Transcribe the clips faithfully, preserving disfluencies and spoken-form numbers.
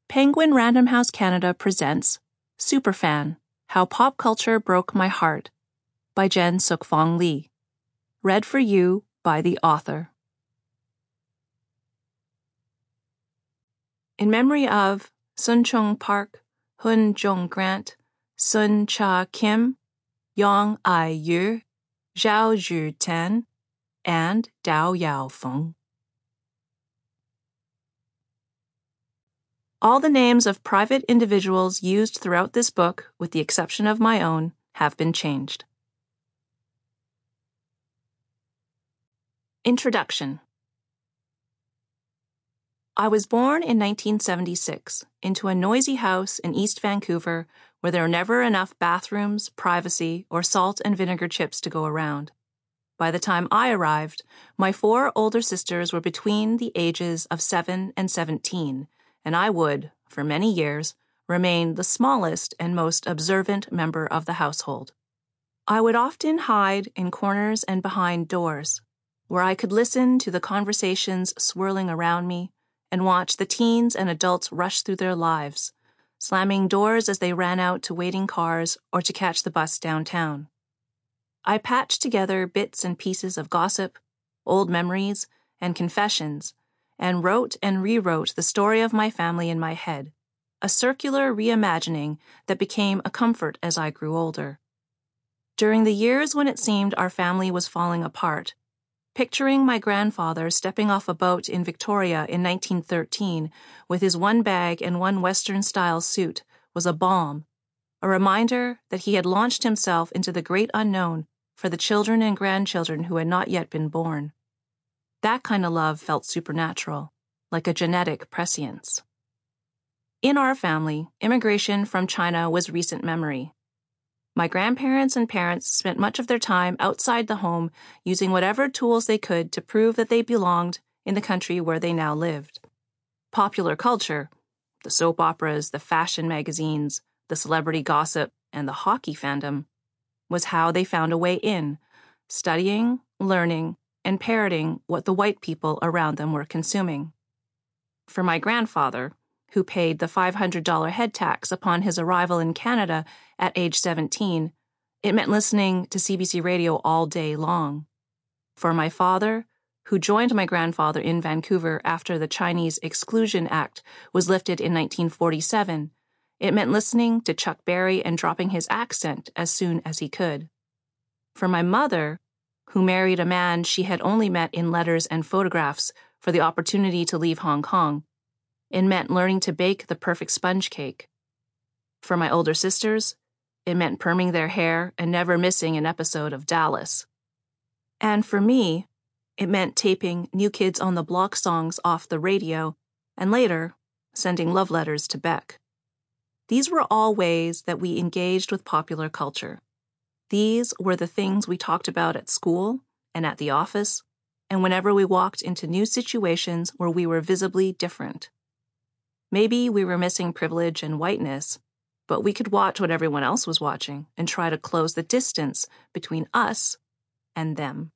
Penguin Random House Canada presents Superfan: How Pop Culture Broke My Heart by Jen Suk-Fong Lee. Read for you by the author. In memory of Sun Chung Park, Hun Jung Grant, Sun Cha Kim, Yong Ai Yu, Zhao Zhu Tan, and Dao Yao Feng. All the names of private individuals used throughout this book, with the exception of my own, have been changed. Introduction. I was born in nineteen seventy-six into a noisy house in East Vancouver where there were never enough bathrooms, privacy, or salt and vinegar chips to go around. By the time I arrived, my four older sisters were between the ages of seven and seventeen, and I would, for many years, remain the smallest and most observant member of the household. I would often hide in corners and behind doors, where I could listen to the conversations swirling around me and watch the teens and adults rush through their lives, slamming doors as they ran out to waiting cars or to catch the bus downtown. I patched together bits and pieces of gossip, old memories, and confessions, and wrote and rewrote the story of my family in my head, a circular reimagining that became a comfort as I grew older. During the years when it seemed our family was falling apart, picturing my grandfather stepping off a boat in Victoria in nineteen thirteen with his one bag and one Western-style suit was a balm, a reminder that he had launched himself into the great unknown for the children and grandchildren who had not yet been born. That kind of love felt supernatural, like a genetic prescience. In our family, immigration from China was recent memory. My grandparents and parents spent much of their time outside the home using whatever tools they could to prove that they belonged in the country where they now lived. Popular culture, the soap operas, the fashion magazines, the celebrity gossip, and the hockey fandom, was how they found a way in, studying, learning, and parroting what the white people around them were consuming. For my grandfather, who paid the five hundred dollars head tax upon his arrival in Canada at age seventeen, it meant listening to C B C Radio all day long. For my father, who joined my grandfather in Vancouver after the Chinese Exclusion Act was lifted in nineteen forty-seven, it meant listening to Chuck Berry and dropping his accent as soon as he could. For my mother, who married a man she had only met in letters and photographs for the opportunity to leave Hong Kong, it meant learning to bake the perfect sponge cake. For my older sisters, it meant perming their hair and never missing an episode of Dallas. And for me, it meant taping New Kids on the Block songs off the radio and later sending love letters to Beck. These were all ways that we engaged with popular culture. These were the things we talked about at school and at the office, and whenever we walked into new situations where we were visibly different. Maybe we were missing privilege and whiteness, but we could watch what everyone else was watching and try to close the distance between us and them.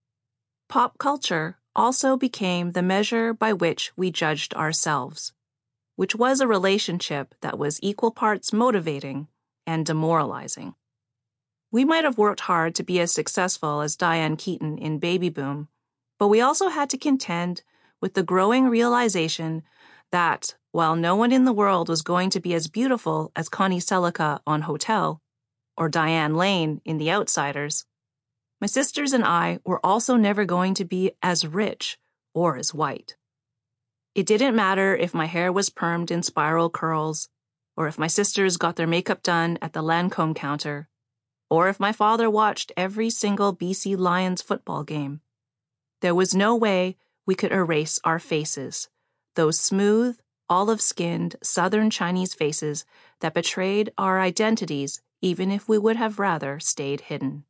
Pop culture also became the measure by which we judged ourselves, which was a relationship that was equal parts motivating and demoralizing. We might have worked hard to be as successful as Diane Keaton in Baby Boom, but we also had to contend with the growing realization that, while no one in the world was going to be as beautiful as Connie Selica on Hotel, or Diane Lane in The Outsiders, my sisters and I were also never going to be as rich or as white. It didn't matter if my hair was permed in spiral curls, or if my sisters got their makeup done at the Lancome counter, or if my father watched every single B C Lions football game. There was no way we could erase our faces, those smooth, olive-skinned Southern Chinese faces that betrayed our identities even if we would have rather stayed hidden.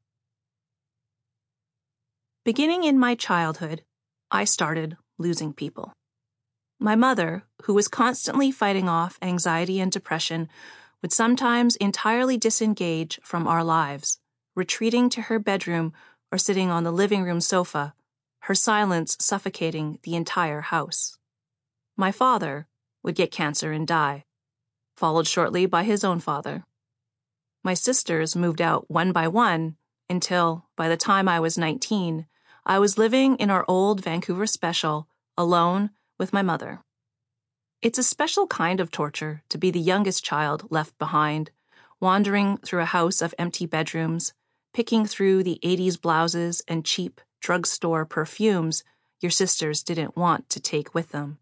Beginning in my childhood, I started losing people. My mother, who was constantly fighting off anxiety and depression, would sometimes entirely disengage from our lives, retreating to her bedroom or sitting on the living room sofa, her silence suffocating the entire house. My father, would get cancer and die, followed shortly by his own father. My sisters moved out one by one until, by the time I was nineteen, I was living in our old Vancouver special, alone with my mother. It's a special kind of torture to be the youngest child left behind, wandering through a house of empty bedrooms, picking through the eighties blouses and cheap drugstore perfumes your sisters didn't want to take with them.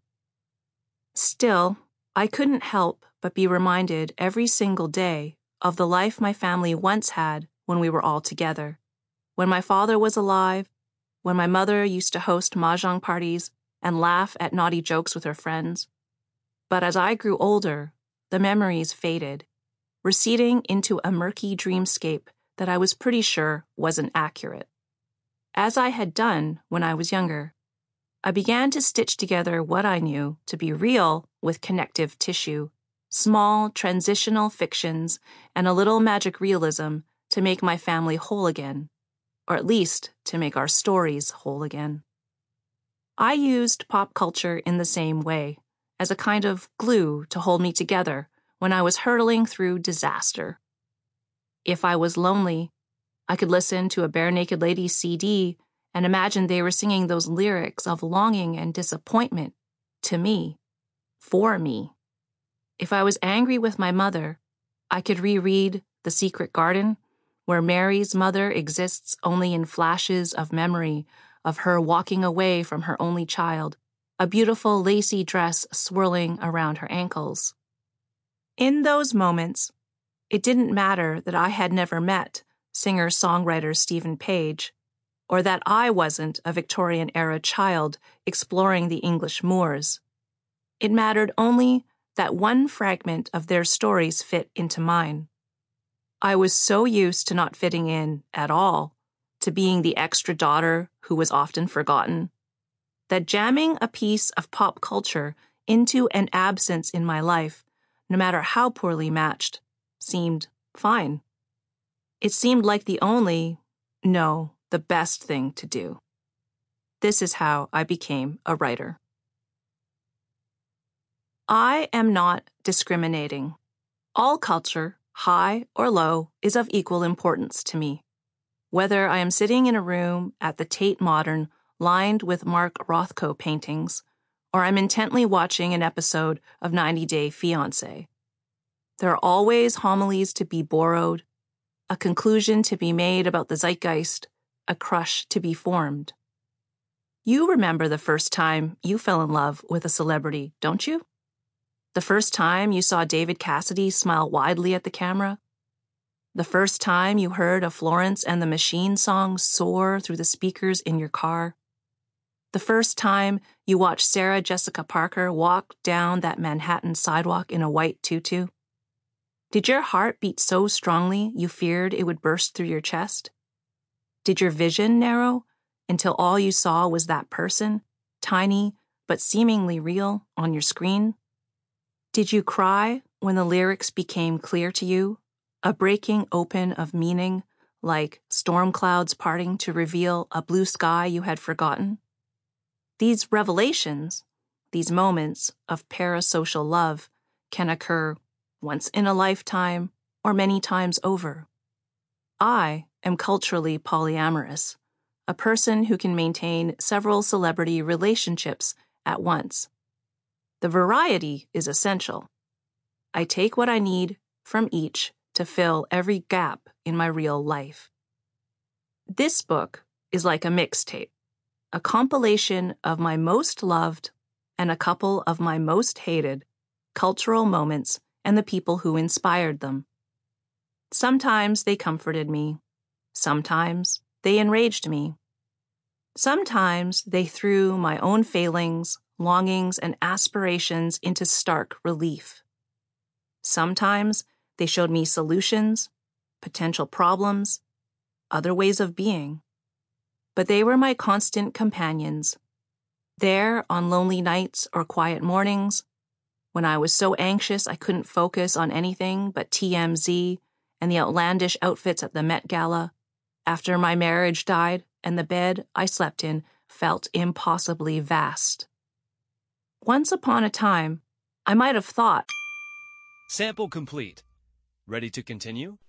Still, I couldn't help but be reminded every single day of the life my family once had when we were all together, when my father was alive, when my mother used to host mahjong parties and laugh at naughty jokes with her friends. But as I grew older, the memories faded, receding into a murky dreamscape that I was pretty sure wasn't accurate. As I had done when I was younger, I began to stitch together what I knew to be real with connective tissue, small transitional fictions, and a little magic realism to make my family whole again, or at least to make our stories whole again. I used pop culture in the same way, as a kind of glue to hold me together when I was hurtling through disaster. If I was lonely, I could listen to a Bare Naked Ladies C D and imagine they were singing those lyrics of longing and disappointment to me, for me. If I was angry with my mother, I could reread The Secret Garden, where Mary's mother exists only in flashes of memory of her walking away from her only child, a beautiful lacy dress swirling around her ankles. In those moments, it didn't matter that I had never met singer-songwriter Stephen Page, or that I wasn't a Victorian-era child exploring the English moors. It mattered only that one fragment of their stories fit into mine. I was so used to not fitting in at all, to being the extra daughter who was often forgotten, that jamming a piece of pop culture into an absence in my life, no matter how poorly matched, seemed fine. It seemed like the only, no, the best thing to do. This is how I became a writer. I am not discriminating. All culture, high or low, is of equal importance to me. Whether I am sitting in a room at the Tate Modern lined with Mark Rothko paintings, or I'm intently watching an episode of ninety day fiancé. There are always homilies to be borrowed, a conclusion to be made about the zeitgeist, a crush to be formed. You remember the first time you fell in love with a celebrity, don't you? The first time you saw David Cassidy smile widely at the camera? The first time you heard a Florence and the Machine song soar through the speakers in your car? The first time you watched Sarah Jessica Parker walk down that Manhattan sidewalk in a white tutu? Did your heart beat so strongly you feared it would burst through your chest? Did your vision narrow until all you saw was that person, tiny but seemingly real, on your screen? Did you cry when the lyrics became clear to you, a breaking open of meaning, like storm clouds parting to reveal a blue sky you had forgotten? These revelations, these moments of parasocial love, can occur once in a lifetime or many times over. I am culturally polyamorous, a person who can maintain several celebrity relationships at once. The variety is essential. I take what I need from each to fill every gap in my real life. This book is like a mixtape, a compilation of my most loved and a couple of my most hated cultural moments and the people who inspired them. Sometimes they comforted me. Sometimes they enraged me. Sometimes they threw my own failings, longings, and aspirations into stark relief. Sometimes they showed me solutions, potential problems, other ways of being. But they were my constant companions, there on lonely nights or quiet mornings, when I was so anxious I couldn't focus on anything but T M Z and the outlandish outfits at the Met Gala, after my marriage died and the bed I slept in felt impossibly vast. Once upon a time, I might have thought. Sample complete. Ready to continue?